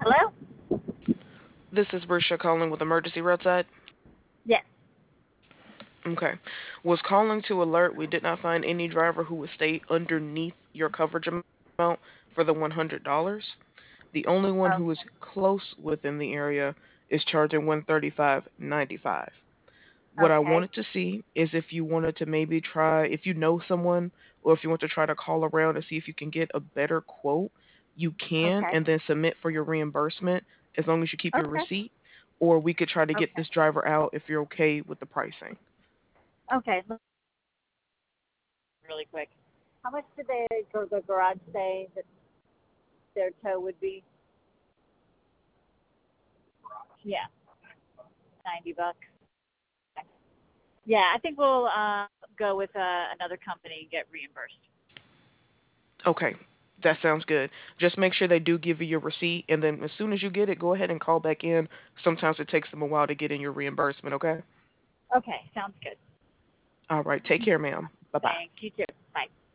Hello? This is Brisha calling with Emergency Roadside. Yes. Okay. Was calling to alert we did not find any driver who would stay underneath your coverage amount for the $100. The only one who is Okay. close within the area is charging 135.95. What I Okay. wanted to see is if you wanted to maybe try, if you know someone, or if you want to try to call around and see if you can get a better quote, you can, Okay. and then submit for your reimbursement as long as you keep your Okay. receipt. Or we could try to get Okay. this driver out if you're okay with the pricing. Okay. Really quick. How much did they go the garage say that their tow would be? Yeah, $90. Yeah, I think we'll go with another company and get reimbursed. Okay, that sounds good. Just make sure they do give you your receipt, and then as soon as you get it, go ahead and call back in. Sometimes it takes them a while to get in your reimbursement, okay? Okay, sounds good. All right, take care, ma'am. Bye bye. Thank you too. Bye.